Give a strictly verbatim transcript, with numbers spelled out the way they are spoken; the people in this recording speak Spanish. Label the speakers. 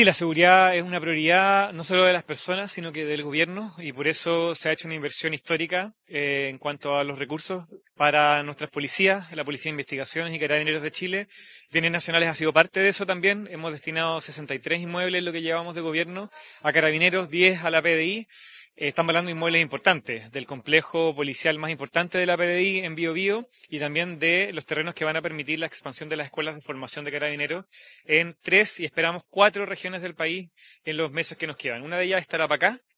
Speaker 1: Y la seguridad es una prioridad no solo de las personas, sino que del gobierno, y por eso se ha hecho una inversión histórica eh, en cuanto a los recursos para nuestras policías, la Policía de Investigaciones y Carabineros de Chile. Bienes Nacionales ha sido parte de eso también. Hemos destinado sesenta y tres inmuebles en lo que llevamos de gobierno a Carabineros, diez a la P D I. Eh, estamos hablando de inmuebles importantes, del complejo policial más importante de la P D I en Biobío y también de los terrenos que van a permitir la expansión de las escuelas de formación de carabineros en tres y esperamos cuatro regiones del país en los meses que nos quedan. Una de ellas es Tarapacá,